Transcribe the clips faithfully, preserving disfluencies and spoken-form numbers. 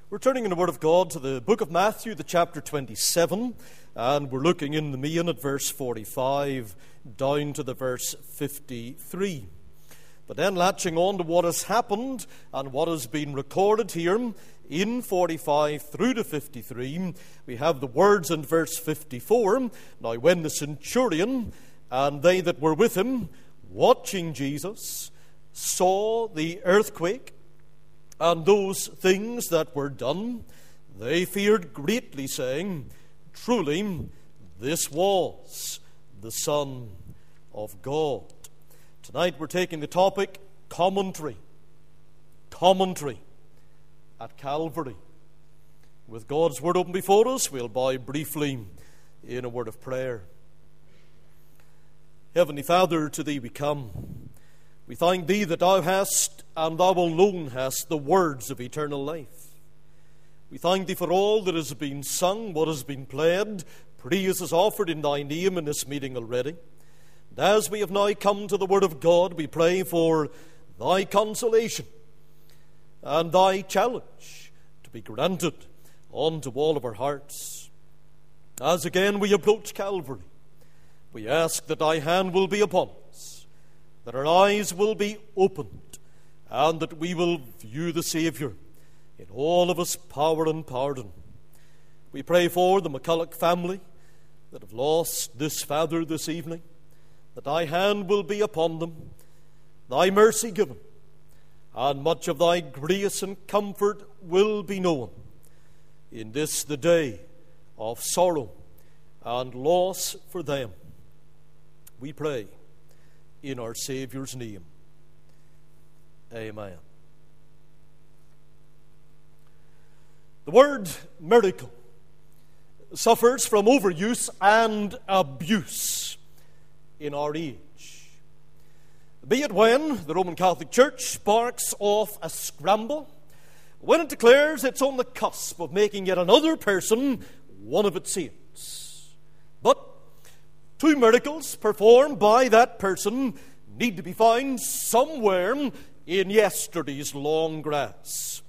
We're turning in the Word of God to the book of Matthew, the chapter twenty-seven, and we're looking in the main at verse forty-five down to the verse fifty-three. But then latching on to what has happened and what has been recorded here in forty-five through to fifty-three, we have the words in verse fifty-four. Now when the centurion and they that were with him, watching Jesus, saw the earthquake and those things that were done, they feared greatly, saying, Truly, this was the Son of God. Tonight we're taking the topic, commentary. Commentary at Calvary. With God's Word open before us, we'll bow briefly in a word of prayer. Heavenly Father, to Thee we come. We thank Thee that Thou hast, and Thou alone hast, the words of eternal life. We thank Thee for all that has been sung, what has been played. Praise is offered in Thy name in this meeting already. And as we have now come to the Word of God, we pray for Thy consolation and Thy challenge to be granted unto all of our hearts. As again we approach Calvary, we ask that Thy hand will be upon us, that our eyes will be opened, and that we will view the Saviour in all of His power and pardon. We pray for the McCulloch family that have lost this father this evening, that Thy hand will be upon them, Thy mercy given, and much of Thy grace and comfort will be known in this the day of sorrow and loss for them. We pray in our Saviour's name. Amen. The word miracle suffers from overuse and abuse in our age. Be it when the Roman Catholic Church sparks off a scramble, when it declares it's on the cusp of making yet another person one of its saints. But two miracles performed by that person need to be found somewhere in yesterday's long grass.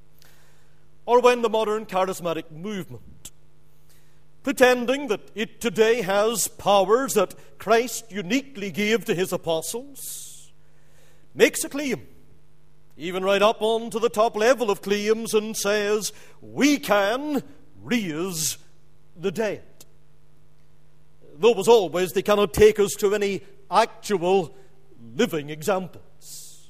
Or when the modern charismatic movement, pretending that it today has powers that Christ uniquely gave to His apostles, makes a claim, even right up onto the top level of claims, and says, we can raise the dead. Though, as always, they cannot take us to any actual living examples.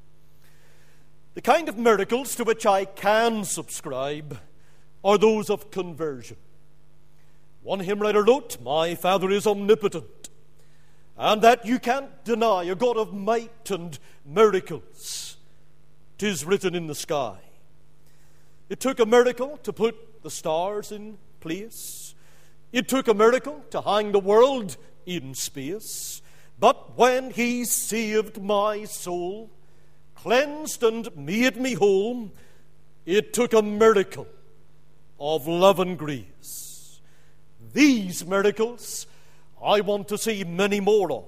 The kind of miracles to which I can subscribe are those of conversion. One hymn writer wrote, My Father is omnipotent, and that you can't deny, a God of might and miracles. 'Tis written in the sky. It took a miracle to put the stars in place. It took a miracle to hang the world in space. But when He saved my soul, cleansed and made me whole, it took a miracle of love and grace. These miracles I want to see many more of.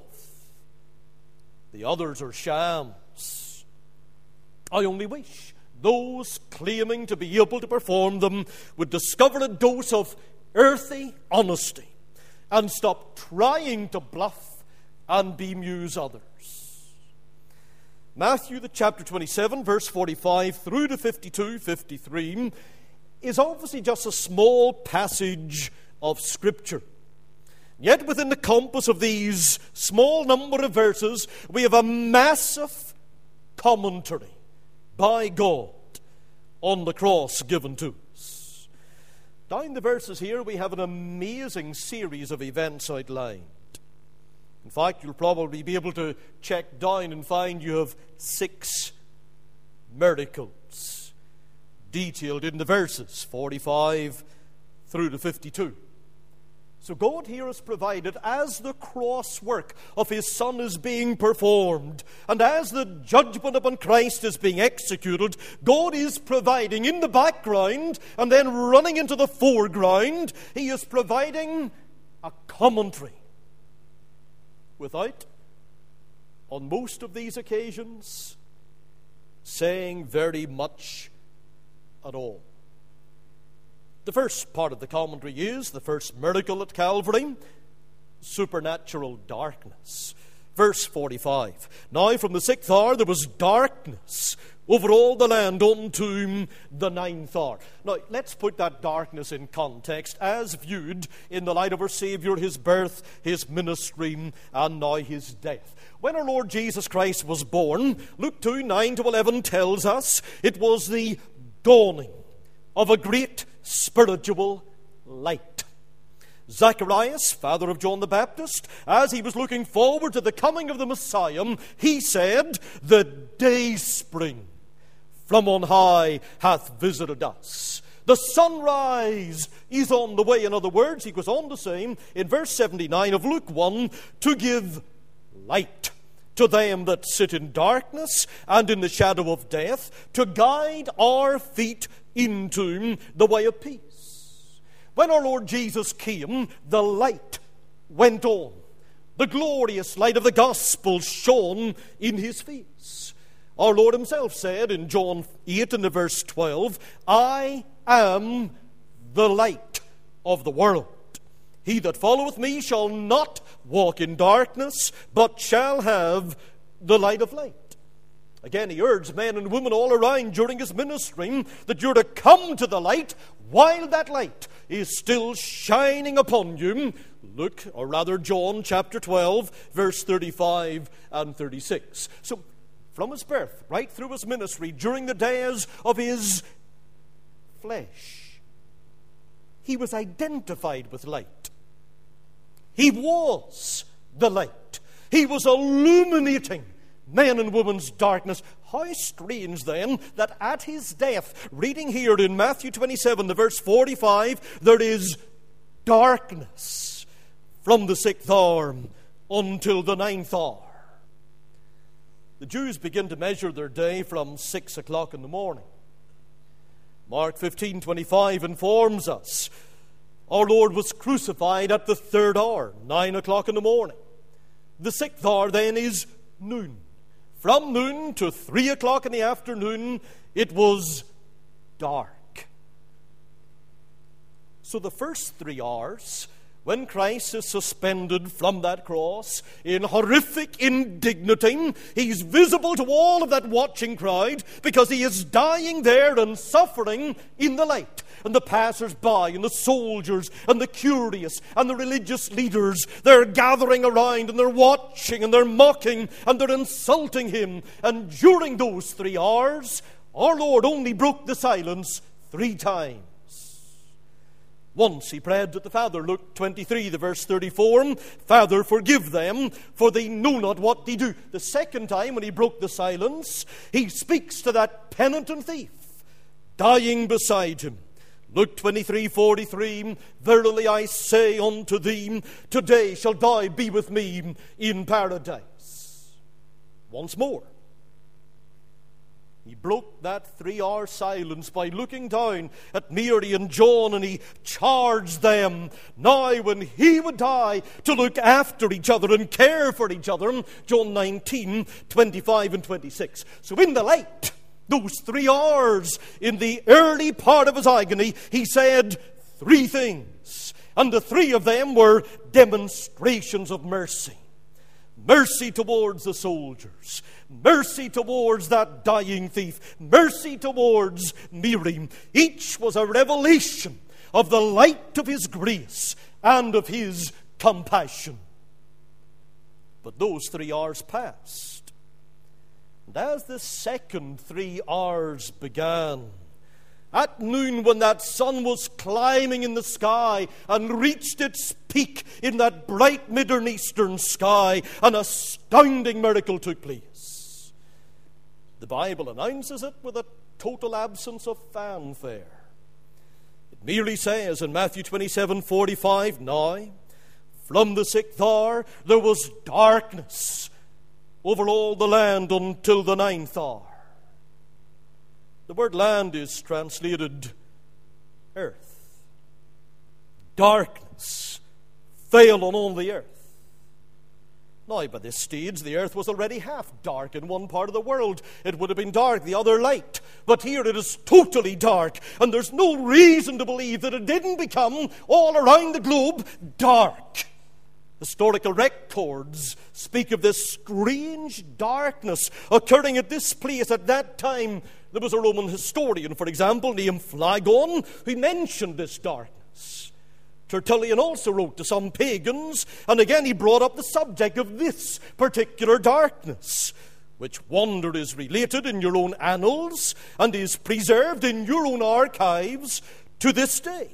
The others are shams. I only wish those claiming to be able to perform them would discover a dose of earthy honesty and stop trying to bluff and bemuse others. Matthew, the chapter twenty-seven, verse forty-five through to fifty-two, fifty-three is obviously just a small passage of Scripture. Yet within the compass of these small number of verses, we have a massive commentary by God on the cross given to us. Down the verses here, we have an amazing series of events outlined. In fact, you'll probably be able to check down and find you have six miracles detailed in the verses, forty-five through to fifty-two. So God here has provided, as the cross work of His Son is being performed, and as the judgment upon Christ is being executed, God is providing in the background, and then running into the foreground, He is providing a commentary. Without, on most of these occasions, saying very much at all. The first part of the commentary is the first miracle at Calvary, supernatural darkness. Verse forty-five. Now from the sixth hour there was darkness over all the land unto the ninth hour. Now, let's put that darkness in context as viewed in the light of our Savior, his birth, his ministry, and now his death. When our Lord Jesus Christ was born, Luke two, nine to eleven tells us it was the dawning of a great spiritual light. Zacharias, father of John the Baptist, as he was looking forward to the coming of the Messiah, he said, "The day spring from on high hath visited us. The sunrise is on the way." In other words, he goes on to say in verse seventy-nine of Luke one, "To give light to them that sit in darkness and in the shadow of death, to guide our feet into the way of peace." When our Lord Jesus came, the light went on. The glorious light of the gospel shone in his face. Our Lord himself said in John eight and the verse twelve, "I am the light of the world. He that followeth me shall not walk in darkness, but shall have the light of light." Again, he urged men and women all around during his ministry that you're to come to the light while that light is still shining upon you. Luke, or rather John chapter twelve, verse thirty-five and thirty-six. So, from his birth, right through his ministry, during the days of his flesh, he was identified with light. He was the light. He was illuminating men and women's darkness. How strange then that at his death, reading here in Matthew twenty-seven, the verse forty-five, there is darkness from the sixth hour until the ninth hour. The Jews begin to measure their day from six o'clock in the morning. Mark fifteen twenty-five informs us our Lord was crucified at the third hour, nine o'clock in the morning. The sixth hour then is noon. From noon to three o'clock in the afternoon, it was dark. So the first three hours, when Christ is suspended from that cross in horrific indignity, he's visible to all of that watching crowd because he is dying there and suffering in the light. And the passers-by and the soldiers and the curious and the religious leaders, they're gathering around and they're watching and they're mocking and they're insulting him. And during those three hours, our Lord only broke the silence three times. Once he prayed to the Father, Luke twenty-three, the verse thirty-four, "Father, forgive them, for they know not what they do." The second time when he broke the silence, he speaks to that penitent thief dying beside him. Luke twenty-three forty-three, "Verily I say unto thee, today shall thou be with me in paradise." Once more, he broke that three-hour silence by looking down at Mary and John, and he charged them now when he would die to look after each other and care for each other. John nineteen twenty-five and twenty-six. So in the light, those three hours in the early part of his agony, he said three things. And the three of them were demonstrations of mercy. Mercy towards the soldiers. Mercy towards that dying thief. Mercy towards Mary. Each was a revelation of the light of his grace and of his compassion. But those three hours passed. And as the second three hours began, at noon when that sun was climbing in the sky and reached its peak in that bright Middle Eastern sky, an astounding miracle took place. The Bible announces it with a total absence of fanfare. It merely says in Matthew twenty-seven forty-five, "Now from the sixth hour there was darkness over all the land until the ninth hour." The word land is translated earth. Darkness fell on all the earth. Now, by this stage, the earth was already half dark in one part of the world. It would have been dark, the other light. But here it is totally dark, and there's no reason to believe that it didn't become, all around the globe, dark. Historical records speak of this strange darkness occurring at this place at that time. There was a Roman historian, for example, named Phlegon, who mentioned this darkness. Tertullian also wrote to some pagans, and again he brought up the subject of this particular darkness, which wonder is related in your own annals and is preserved in your own archives to this day.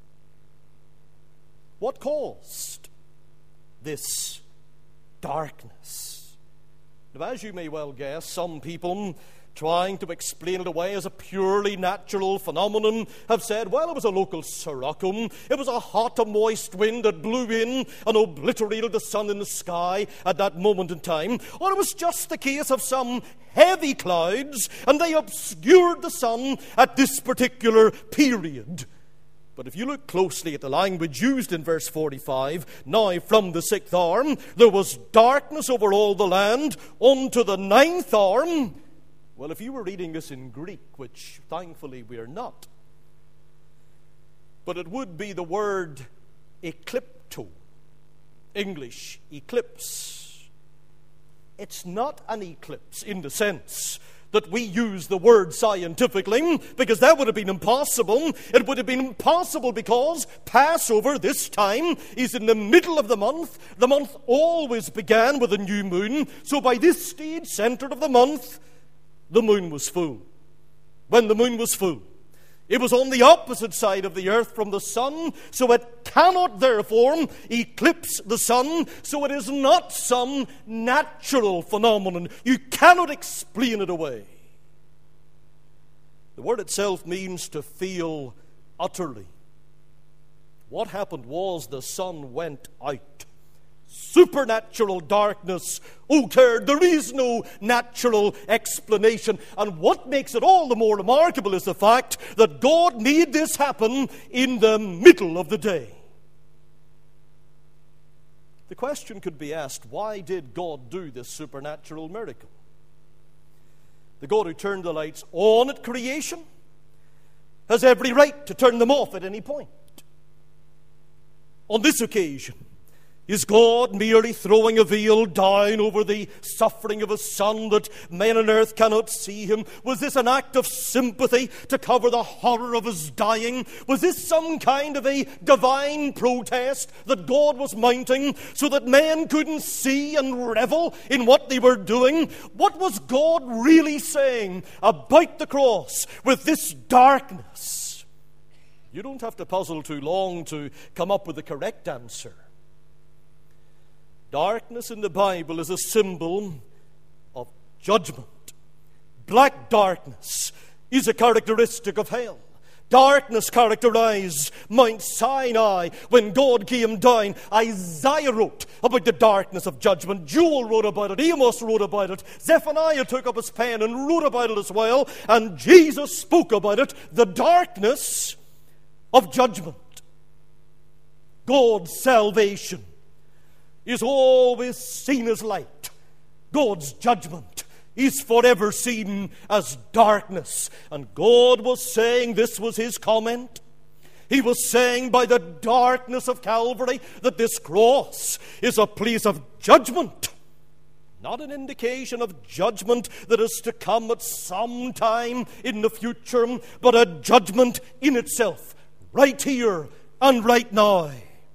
What caused this darkness? Now, as you may well guess, some people trying to explain it away as a purely natural phenomenon have said, well, it was a local sirocco. It was a hot and moist wind that blew in and obliterated the sun in the sky at that moment in time. Or it was just the case of some heavy clouds, and they obscured the sun at this particular period. But if you look closely at the language used in verse forty-five, now from the sixth arm, there was darkness over all the land unto the ninth arm. Well, if you were reading this in Greek, which thankfully we are not, but it would be the word eklipto, English eclipse. It's not an eclipse in the sense that we use the word scientifically, because that would have been impossible. It would have been impossible because Passover this time is in the middle of the month. The month always began with a new moon. So by this stage, center of the month, the moon was full. When the moon was full, it was on the opposite side of the earth from the sun, so it cannot therefore eclipse the sun, so it is not some natural phenomenon. You cannot explain it away. The word itself means to fail utterly. What happened was the sun went out. Supernatural darkness occurred. There is no natural explanation. And what makes it all the more remarkable is the fact that God made this happen in the middle of the day. The question could be asked, why did God do this supernatural miracle? The God who turned the lights on at creation has every right to turn them off at any point. On this occasion, is God merely throwing a veil down over the suffering of His Son that men on earth cannot see Him? Was this an act of sympathy to cover the horror of His dying? Was this some kind of a divine protest that God was mounting so that men couldn't see and revel in what they were doing? What was God really saying about the cross with this darkness? You don't have to puzzle too long to come up with the correct answer. Darkness in the Bible is a symbol of judgment. Black darkness is a characteristic of hell. Darkness characterized Mount Sinai when God came down. Isaiah wrote about the darkness of judgment. Joel wrote about it. Amos wrote about it. Zephaniah took up his pen and wrote about it as well. And Jesus spoke about it, the darkness of judgment. God's salvation is always seen as light. God's judgment is forever seen as darkness. And God was saying, this was His comment, He was saying by the darkness of Calvary that this cross is a place of judgment. Not an indication of judgment that is to come at some time in the future, but a judgment in itself, right here and right now.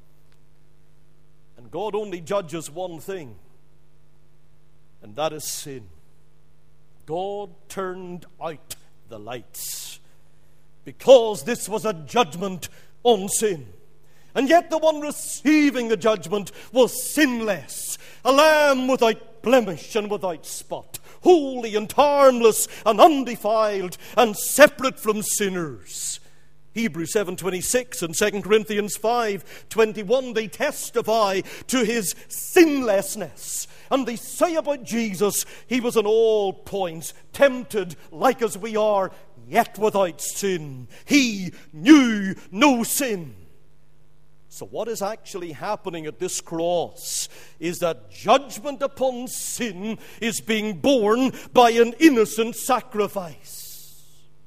God only judges one thing, and that is sin. God turned out the lights because this was a judgment on sin. And yet the one receiving the judgment was sinless, a lamb without blemish and without spot, holy and harmless and undefiled and separate from sinners. Hebrews seven twenty-six and Second Corinthians five twenty-one, they testify to His sinlessness. And they say about Jesus, He was in all points tempted like as we are, yet without sin. He knew no sin. So what is actually happening at this cross is that judgment upon sin is being borne by an innocent sacrifice.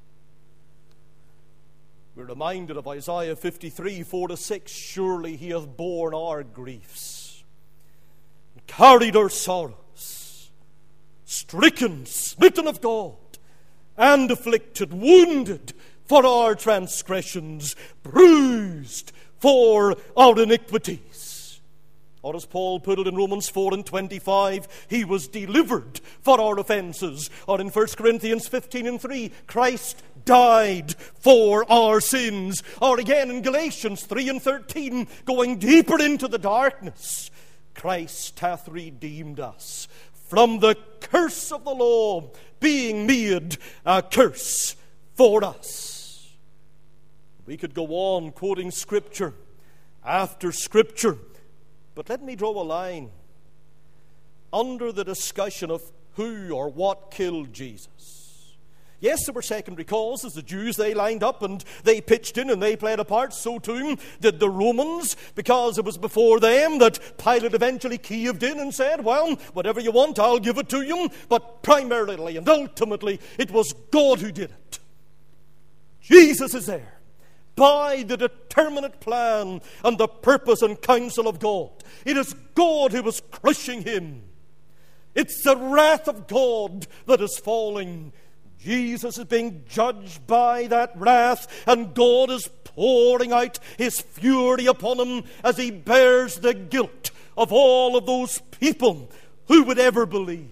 We're reminded of Isaiah fifty-three, four to six. Surely he hath borne our griefs, and carried our sorrows, stricken, smitten of God, and afflicted, wounded for our transgressions, bruised for our iniquities. Or as Paul put it in Romans four and twenty-five, he was delivered for our offenses. Or in First Corinthians fifteen and three, Christ died for our sins. Or again in Galatians three and thirteen, going deeper into the darkness, Christ hath redeemed us from the curse of the law, being made a curse for us. We could go on quoting Scripture after Scripture, but let me draw a line under the discussion of who or what killed Jesus. Yes, there were secondary causes. The Jews, they lined up and they pitched in and they played a part. So too did the Romans, because it was before them that Pilate eventually caved in and said, well, whatever you want, I'll give it to you. But primarily and ultimately, it was God who did it. Jesus is there by the determinate plan and the purpose and counsel of God. It is God who is crushing him. It's the wrath of God that is falling. Jesus is being judged by that wrath, and God is pouring out his fury upon him as he bears the guilt of all of those people who would ever believe.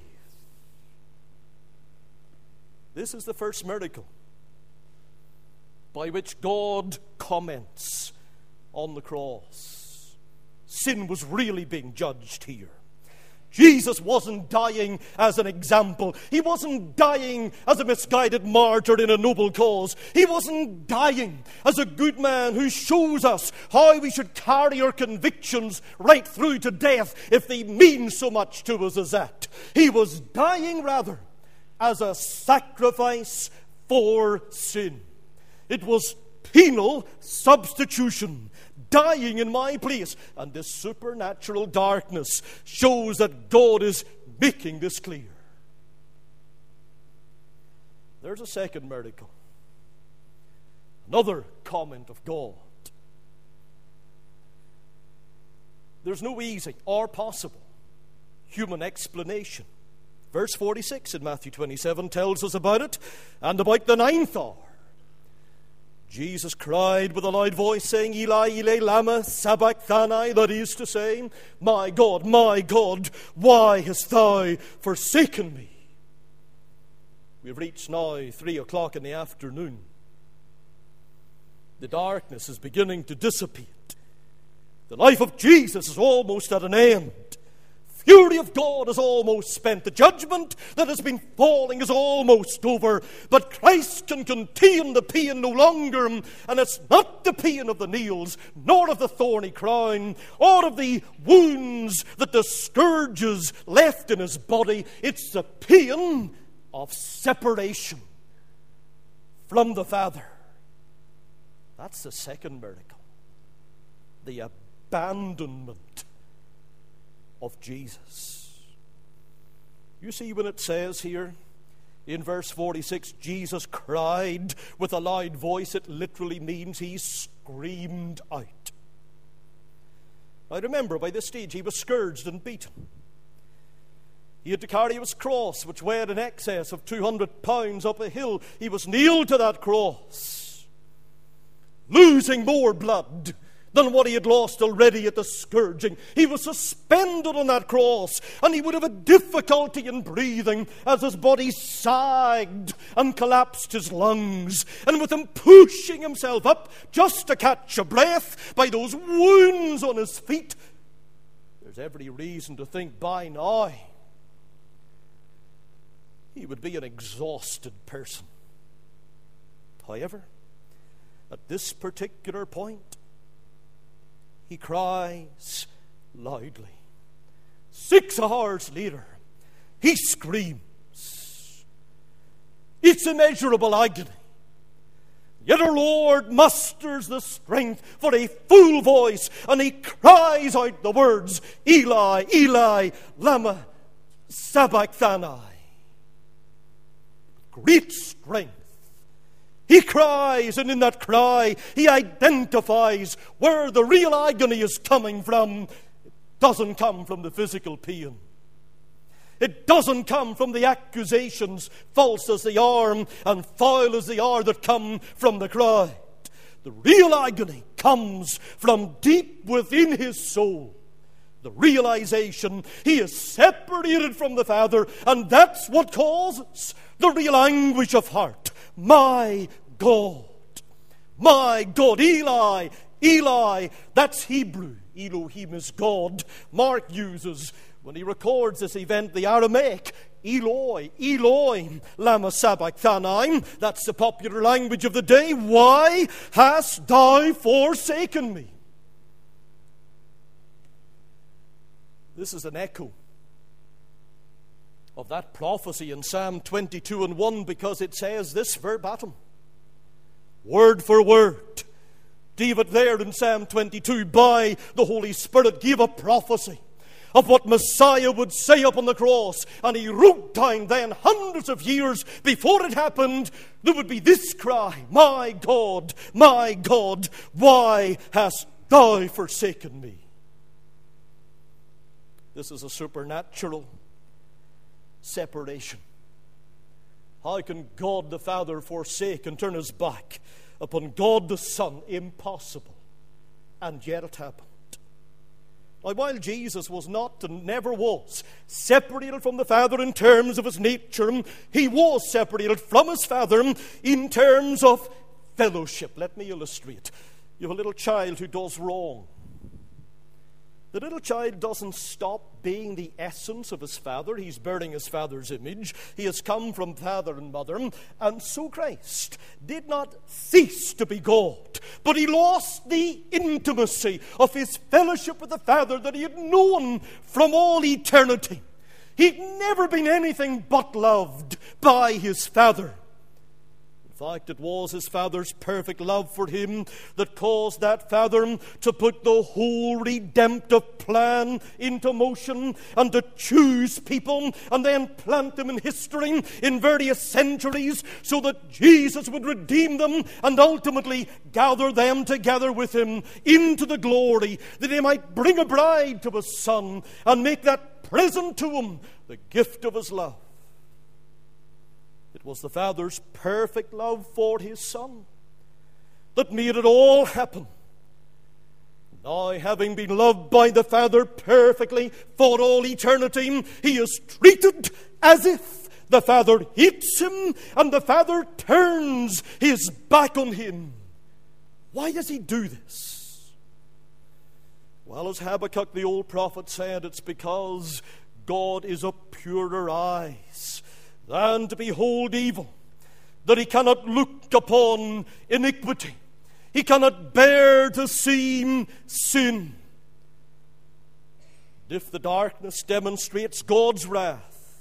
This is the first miracle by which God comments on the cross. Sin was really being judged here. Jesus wasn't dying as an example. He wasn't dying as a misguided martyr in a noble cause. He wasn't dying as a good man who shows us how we should carry our convictions right through to death if they mean so much to us as that. He was dying rather as a sacrifice for sin. It was penal substitution, dying in my place. And this supernatural darkness shows that God is making this clear. There's a second miracle. Another comment of God. There's no easy or possible human explanation. Verse forty-six in Matthew twenty-seven tells us about it. And about the ninth hour, Jesus cried with a loud voice, saying, Eli, Eli, lama sabachthani, that is to say, my God, my God, why hast thou forsaken me? We've reached now three o'clock in the afternoon. The darkness is beginning to dissipate. The life of Jesus is almost at an end. Fury of God is almost spent. The judgment that has been falling is almost over. But Christ can contain the pain no longer. And it's not the pain of the nails, nor of the thorny crown, or of the wounds that the scourges left in his body. It's the pain of separation from the Father. That's the second miracle. The abandonment of Jesus. You see, when it says here in verse forty-six, Jesus cried with a loud voice, it literally means he screamed out. I remember by this stage he was scourged and beaten. He had to carry his cross, which weighed in excess of two hundred pounds, up a hill. He was nailed to that cross, losing more blood than what he had lost already at the scourging. He was suspended on that cross, and he would have a difficulty in breathing as his body sagged and collapsed his lungs. And with him pushing himself up just to catch a breath by those wounds on his feet, there's every reason to think by now he would be an exhausted person. However, at this particular point, he cries loudly. Six hours later, he screams. It's immeasurable agony. Yet our Lord musters the strength for a full voice, and he cries out the words, Eli, Eli, lama sabachthani. Great strength. He cries, and in that cry, he identifies where the real agony is coming from. It doesn't come from the physical pain. It doesn't come from the accusations, false as they are and foul as they are, that come from the crowd. The real agony comes from deep within his soul. The realization he is separated from the Father, and that's what causes the real anguish of heart. My God, my God, Eli, Eli, that's Hebrew. Elohim is God. Mark uses, when he records this event, the Aramaic, Eloi, Eloi, lama sabachthani. That's the popular language of the day. Why hast thou forsaken me? This is an echo of that prophecy in Psalm twenty-two and one, because it says this verbatim, word for word. David there in Psalm twenty-two, by the Holy Spirit, gave a prophecy of what Messiah would say upon the cross. And he wrote down then, hundreds of years before it happened, there would be this cry, my God, my God, why hast thou forsaken me? This is a supernatural separation. How can God the Father forsake and turn his back upon God the Son? Impossible. And yet it happened. Now, while Jesus was not and never was separated from the Father in terms of his nature, he was separated from his Father in terms of fellowship. Let me illustrate. You have a little child who does wrong. The little child doesn't stop being the essence of his father. He's bearing his father's image. He has come from father and mother. And so Christ did not cease to be God, but he lost the intimacy of his fellowship with the Father that he had known from all eternity. He'd never been anything but loved by his Father. In fact, it was his Father's perfect love for him that caused that Father to put the whole redemptive plan into motion and to choose people and then plant them in history in various centuries so that Jesus would redeem them and ultimately gather them together with him into the glory, that he might bring a bride to his Son and make that present to him the gift of his love. It was the Father's perfect love for his Son that made it all happen. Now, having been loved by the Father perfectly for all eternity, he is treated as if the Father hates him and the Father turns his back on him. Why does he do this? Well, as Habakkuk the old prophet said, it's because God is of purer eyes than to behold evil, that he cannot look upon iniquity. He cannot bear to see sin. If the darkness demonstrates God's wrath,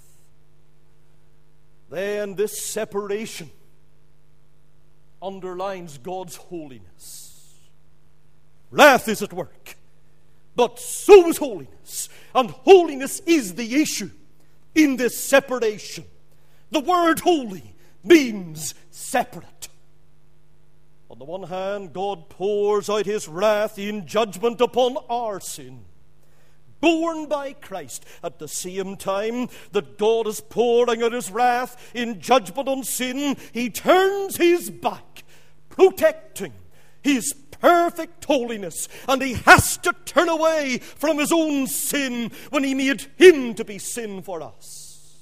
then this separation underlines God's holiness. Wrath is at work, but so is holiness. And holiness is the issue in this separation. The word holy means separate. On the one hand, God pours out his wrath in judgment upon our sin, borne by Christ. At the same time that God is pouring out his wrath in judgment on sin, he turns his back, protecting his perfect holiness. And he has to turn away from his own sin when he made him to be sin for us.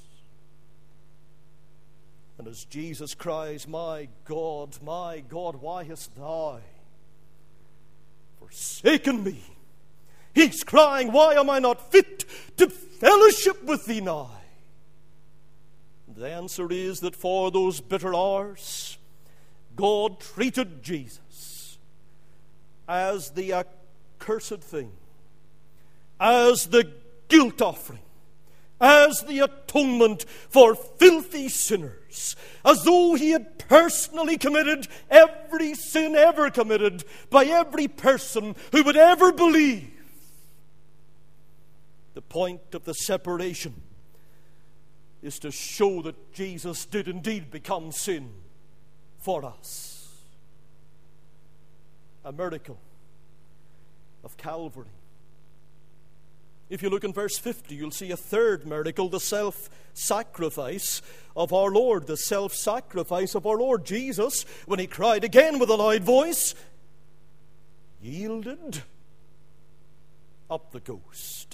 And as Jesus cries, my God, my God, why hast thou forsaken me? He's crying, why am I not fit to fellowship with thee now? And the answer is that for those bitter hours, God treated Jesus as the accursed thing, as the guilt offering, as the atonement for filthy sinners, as though he had personally committed every sin ever committed by every person who would ever believe. The point of the separation is to show that Jesus did indeed become sin for us. A miracle of Calvary. If you look in verse fifty, you'll see a third miracle, the self-sacrifice of our Lord. The self-sacrifice of our Lord Jesus, when he cried again with a loud voice, yielded up the ghost.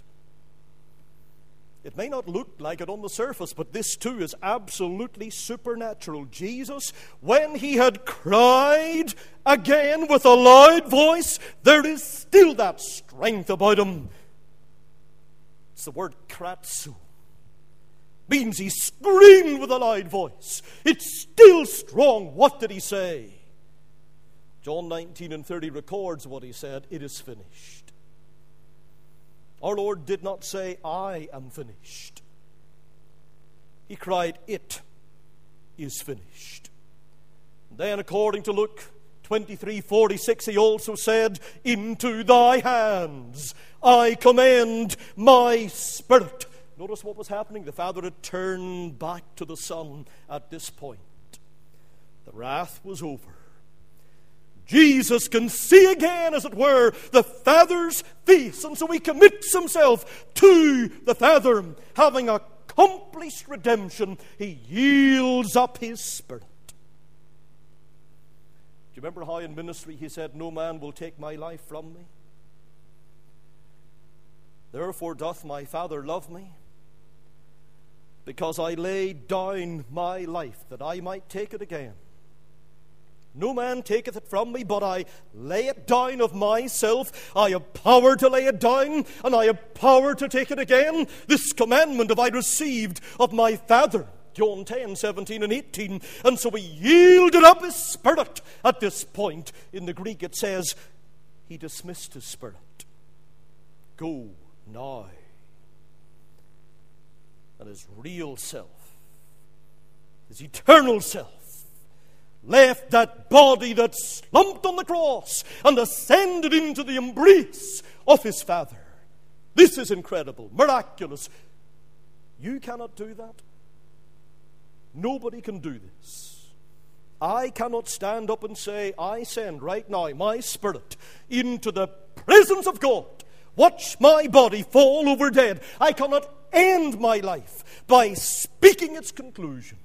It may not look like it on the surface, but this too is absolutely supernatural. Jesus, when he had cried again with a loud voice, there is still that strength about him. It's the word kratzo. Means he screamed with a loud voice. It's still strong. What did he say? John nineteen and thirty records what he said. It is finished. Our Lord did not say, I am finished. He cried, it is finished. And then according to Luke twenty-three forty-six, he also said, into thy hands I commend my spirit. Notice what was happening. The Father had turned back to the Son at this point. The wrath was over. Jesus can see again, as it were, the Father's face, and so he commits himself to the Father. Having accomplished redemption, he yields up his spirit. Do you remember how in ministry he said, no man will take my life from me? Therefore doth my Father love me, because I laid down my life that I might take it again. No man taketh it from me, but I lay it down of myself. I have power to lay it down, and I have power to take it again. This commandment have I received of my Father. John ten, seventeen and eighteen. And so he yielded up his spirit at this point. In the Greek it says, he dismissed his spirit. Go now. And his real self, his eternal self, left that body that slumped on the cross and ascended into the embrace of his Father. This is incredible, miraculous. You cannot do that. Nobody can do this. I cannot stand up and say, I send right now my spirit into the presence of God. Watch my body fall over dead. I cannot end my life by speaking its conclusion.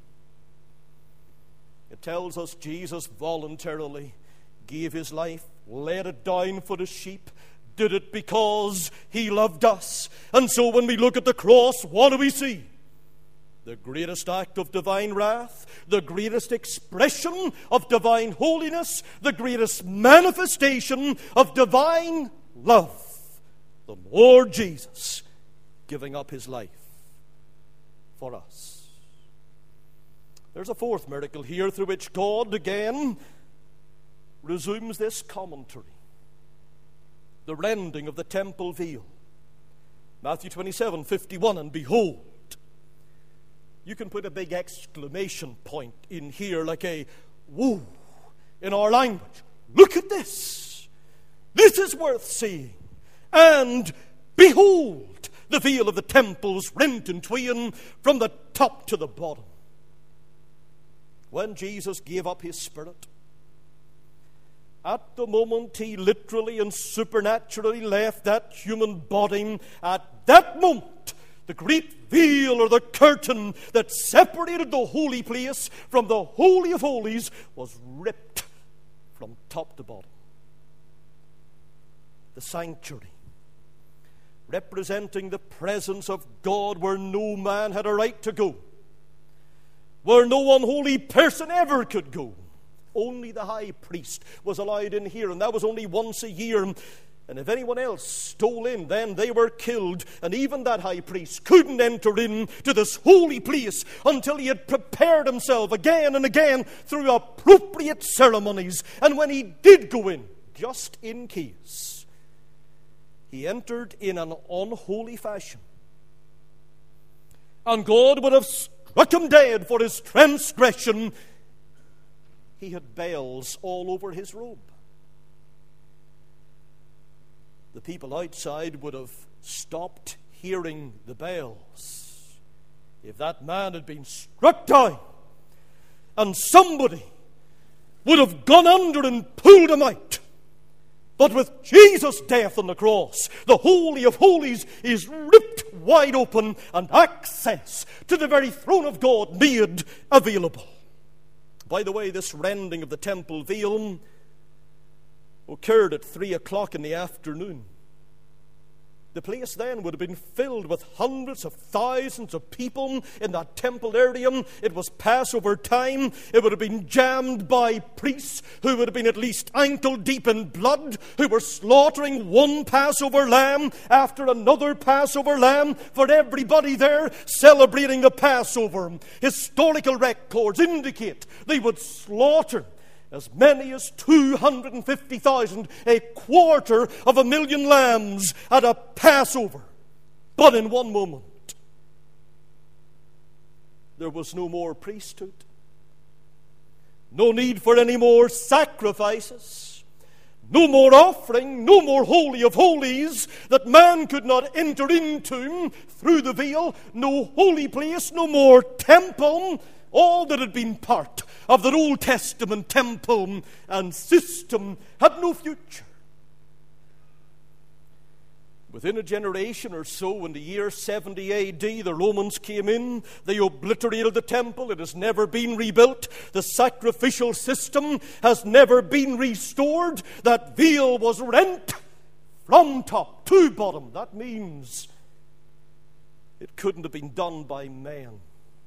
It tells us Jesus voluntarily gave his life, laid it down for the sheep, did it because he loved us. And so when we look at the cross, what do we see? The greatest act of divine wrath, the greatest expression of divine holiness, the greatest manifestation of divine love. The Lord Jesus giving up his life for us. There's a fourth miracle here through which God again resumes this commentary. The rending of the temple veil. Matthew twenty-seven, fifty-one, and behold. You can put a big exclamation point in here like a woo in our language. Look at this. This is worth seeing. And behold, the veil of the temple's rent in twain from the top to the bottom. When Jesus gave up his spirit, at the moment he literally and supernaturally left that human body, at that moment, the great veil or the curtain that separated the holy place from the Holy of Holies was ripped from top to bottom. The sanctuary, representing the presence of God where no man had a right to go, where no unholy person ever could go. Only the high priest was allowed in here, and that was only once a year. And if anyone else stole in, then they were killed. And even that high priest couldn't enter into this holy place until he had prepared himself again and again through appropriate ceremonies. And when he did go in, just in case, he entered in an unholy fashion. and God would have struck him dead for his transgression, he had bells all over his robe. The people outside would have stopped hearing the bells if that man had been struck down, and somebody would have gone under and pulled him out. But with Jesus' death on the cross, the Holy of Holies is ripped wide open, and access to the very throne of God made available. By the way, this rending of the temple veil occurred at three o'clock in the afternoon. The place then would have been filled with hundreds of thousands of people in that temple area. It was Passover time. It would have been jammed by priests who would have been at least ankle deep in blood, who were slaughtering one Passover lamb after another Passover lamb for everybody there celebrating the Passover. Historical records indicate they would slaughter as many as two hundred fifty thousand, a quarter of a million lambs at a Passover. But in one moment, there was no more priesthood, no need for any more sacrifices, no more offering, no more holy of holies that man could not enter into through the veil, no holy place, no more temple. All that had been part of the Old Testament temple and system had no future. Within a generation or so, in the year seventy A D, the Romans came in. They obliterated the temple. It has never been rebuilt. The sacrificial system has never been restored. That veil was rent from top to bottom. That means it couldn't have been done by man.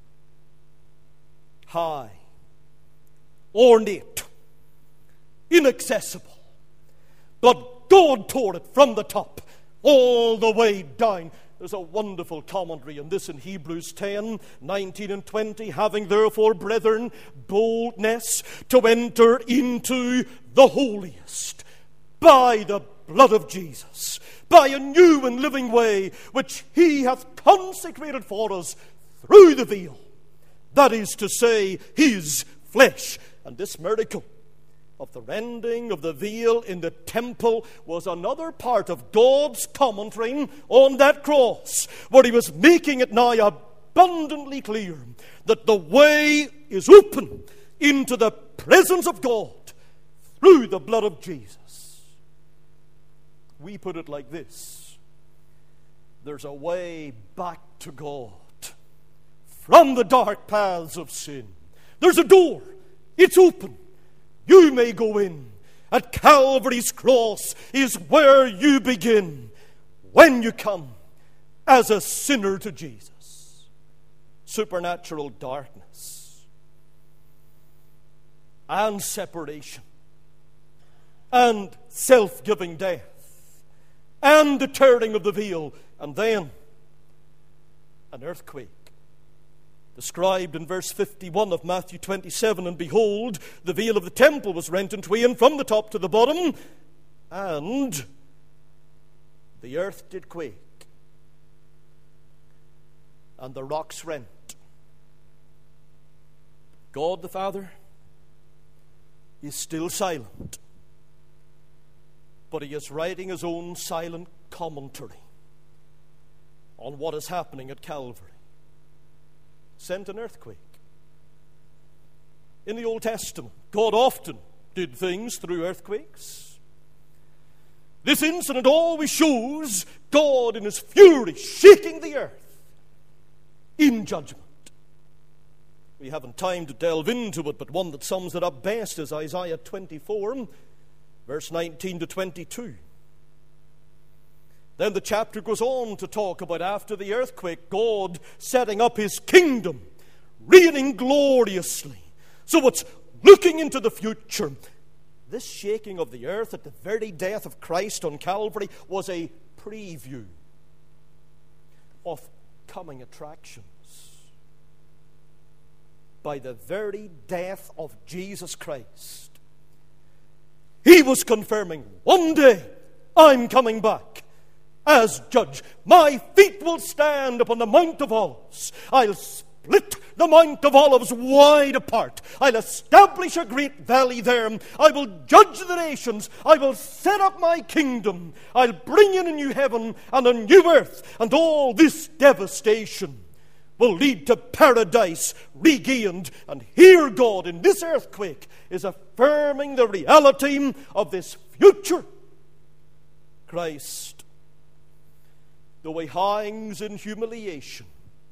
High, ornate, inaccessible. But God tore it from the top all the way down. There's a wonderful commentary on this in Hebrews ten, nineteen and twenty. Having therefore, brethren, boldness to enter into the holiest by the blood of Jesus, by a new and living way which he hath consecrated for us through the veil. That is to say, his flesh. And this miracle of the rending of the veil in the temple was another part of God's commentary on that cross, where he was making it now abundantly clear that the way is open into the presence of God through the blood of Jesus. We put it like this: there's a way back to God from the dark paths of sin. There's a door. It's open. You may go in. At Calvary's cross is where you begin when you come as a sinner to Jesus. Supernatural darkness and separation and self-giving death and the tearing of the veil, and then an earthquake. Described in verse fifty-one of Matthew twenty-seven, and behold, the veil of the temple was rent in twain from the top to the bottom, and the earth did quake, and the rocks rent. God the Father is still silent, but he is writing his own silent commentary on what is happening at Calvary. Sent an earthquake. In the Old Testament, God often did things through earthquakes. This incident always shows God in his fury shaking the earth in judgment. We haven't time to delve into it, but one that sums it up best is Isaiah twenty-four, verse nineteen to twenty-two. Then the chapter goes on to talk about, after the earthquake, God setting up his kingdom, reigning gloriously. So it's looking into the future. This shaking of the earth at the very death of Christ on Calvary was a preview of coming attractions. By the very death of Jesus Christ, he was confirming, one day I'm coming back. as judge. My feet will stand upon the Mount of Olives. I'll split the Mount of Olives wide apart. I'll establish a great valley there. I will judge the nations. I will set up my kingdom. I'll bring in a new heaven and a new earth. And all this devastation will lead to paradise regained. And here God, in this earthquake, is affirming the reality of this future. Christ, though he hangs in humiliation,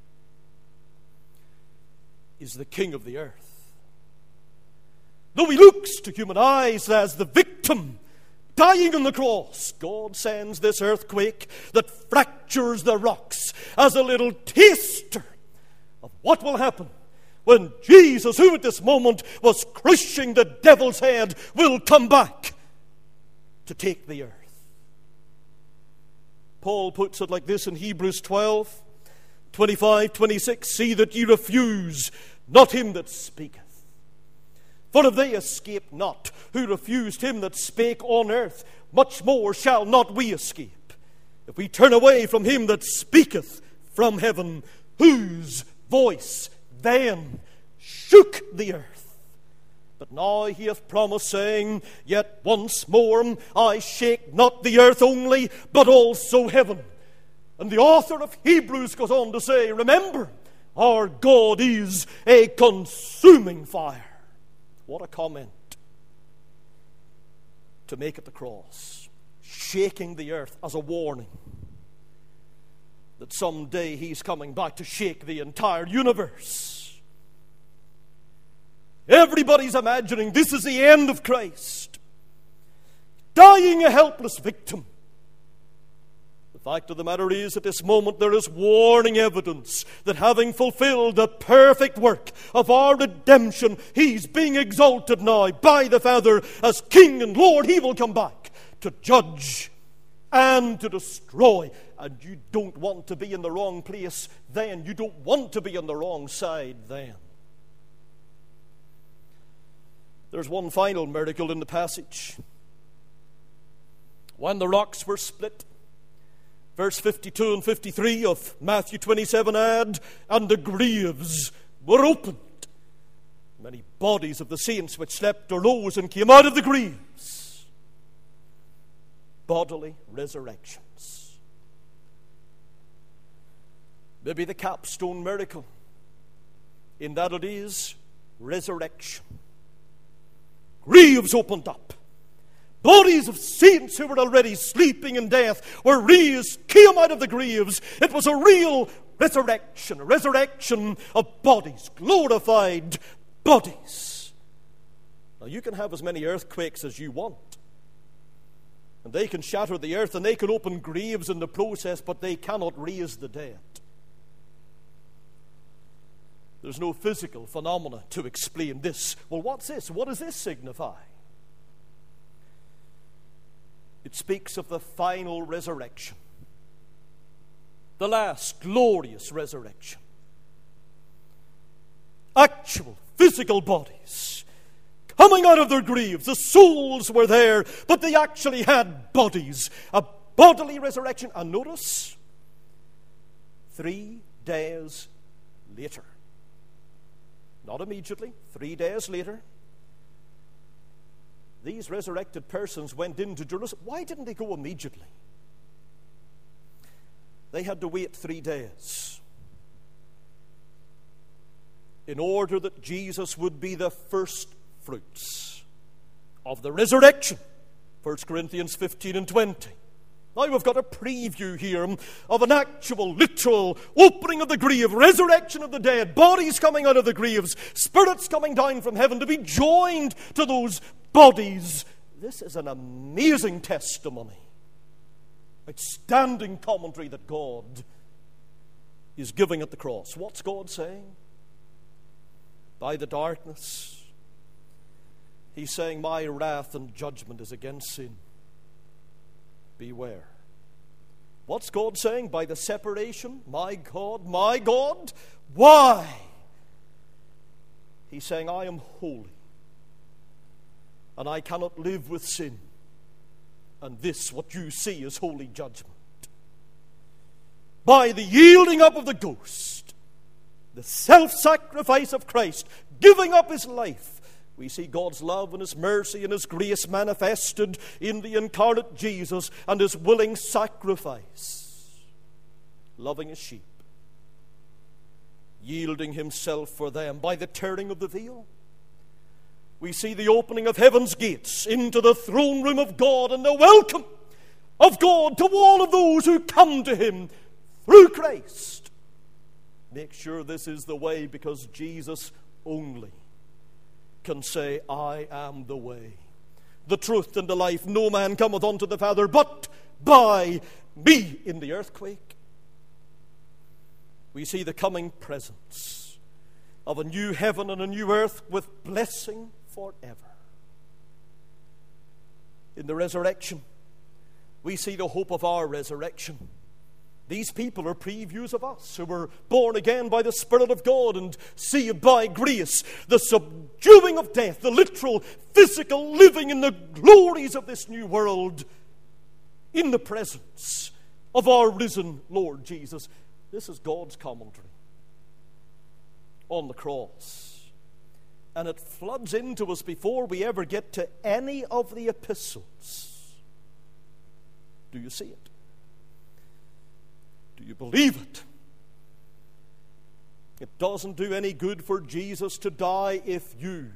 is the King of the earth. Though he looks to human eyes as the victim dying on the cross, God sends this earthquake that fractures the rocks as a little taster of what will happen when Jesus, who at this moment was crushing the devil's head, will come back to take the earth. Paul puts it like this in Hebrews twelve, twenty-five, twenty-six. See that ye refuse not him that speaketh. For if they escape not who refused him that spake on earth, much more shall not we escape, if we turn away from him that speaketh from heaven, whose voice then shook the earth. But now he hath promised, saying, Yet once more I shake not the earth only, but also heaven. And the author of Hebrews goes on to say, remember, our God is a consuming fire. What a comment to make at the cross. Shaking the earth as a warning that someday he's coming back to shake the entire universe. Everybody's imagining this is the end of Christ, dying a helpless victim. The fact of the matter is, at this moment there is warning evidence that having fulfilled the perfect work of our redemption, he's being exalted now by the Father as King and Lord. He will come back to judge and to destroy. And you don't want to be in the wrong place then. You don't want to be on the wrong side then. There's one final miracle in the passage. When the rocks were split, verse fifty-two and fifty-three of Matthew twenty-seven add, and the graves were opened. Many bodies of the saints which slept arose and came out of the graves. Bodily resurrections. Maybe the capstone miracle in that it is resurrection. Graves opened up. Bodies of saints who were already sleeping in death were raised, came out of the graves. It was a real resurrection, a resurrection of bodies, glorified bodies. Now you can have as many earthquakes as you want, and they can shatter the earth and they can open graves in the process, but they cannot raise the dead. There's no physical phenomena to explain this. Well, what's this? What does this signify? It speaks of the final resurrection, the last glorious resurrection. Actual physical bodies coming out of their graves. The souls were there, but they actually had bodies. A bodily resurrection. And notice, three days later. Not immediately, three days later, these resurrected persons went into Jerusalem. Why didn't they go immediately? They had to wait three days in order that Jesus would be the first fruits of the resurrection. First Corinthians fifteen and twenty. Now we've got a preview here of an actual, literal opening of the grave, resurrection of the dead, bodies coming out of the graves, spirits coming down from heaven to be joined to those bodies. This is an amazing testimony. Outstanding commentary that God is giving at the cross. What's God saying? By the darkness, he's saying, my wrath and judgment is against sin. Beware. What's God saying? By the separation, my God, my God, why? He's saying, I am holy, and I cannot live with sin. And this, what you see, is holy judgment. by the yielding up of the ghost, the self-sacrifice of Christ, giving up his life, we see God's love and his mercy and his grace manifested in the incarnate Jesus and his willing sacrifice, loving his sheep, yielding himself for them by the tearing of the veil. We see the opening of heaven's gates into the throne room of God and the welcome of God to all of those who come to him through Christ. Make sure this is the way, because Jesus only can say, I am the way, the truth, and the life. No man cometh unto the Father but by me. In the earthquake, we see the coming presence of a new heaven and a new earth with blessing forever. In the resurrection, we see the hope of our resurrection. These people are previews of us who were born again by the Spirit of God and saved by grace. The subduing of death, the literal, physical living in the glories of this new world in the presence of our risen Lord Jesus. This is God's commentary on the cross. And it floods into us before we ever get to any of the epistles. Do you see it? Do you believe it? It doesn't do any good for Jesus to die if you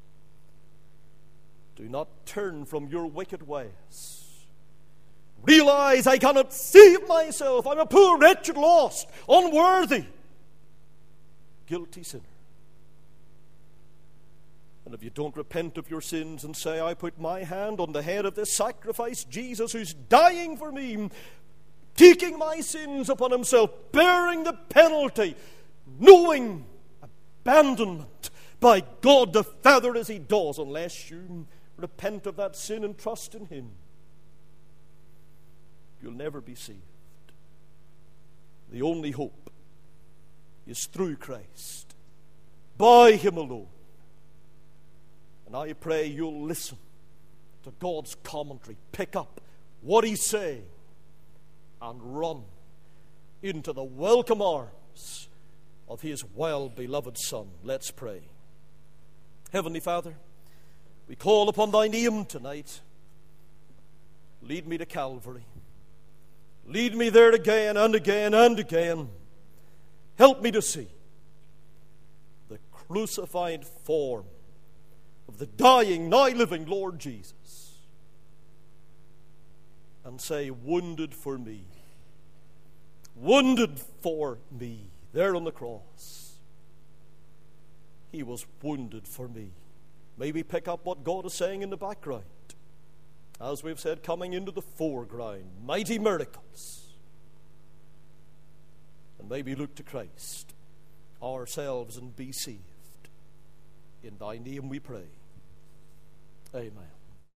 do not turn from your wicked ways. Realize I cannot save myself. I'm a poor, wretched, lost, unworthy, guilty sinner. And if you don't repent of your sins and say, I put my hand on the head of this sacrifice, Jesus, who's dying for me, taking my sins upon himself, bearing the penalty, knowing abandonment by God the Father as he does, unless you repent of that sin and trust in him, you'll never be saved. The only hope is through Christ, by him alone. And I pray you'll listen to God's commentary, pick up what he's saying, and run into the welcome arms of his well-beloved Son. Let's pray. Heavenly Father, we call upon thy name tonight. Lead me to Calvary. Lead me there again and again and again. Help me to see the crucified form of the dying, now living Lord Jesus, and say, wounded for me, wounded for me, there on the cross. He was wounded for me. May we pick up what God is saying in the background, as we've said, coming into the foreground, mighty miracles. And may we look to Christ ourselves and be saved. In thy name we pray. Amen.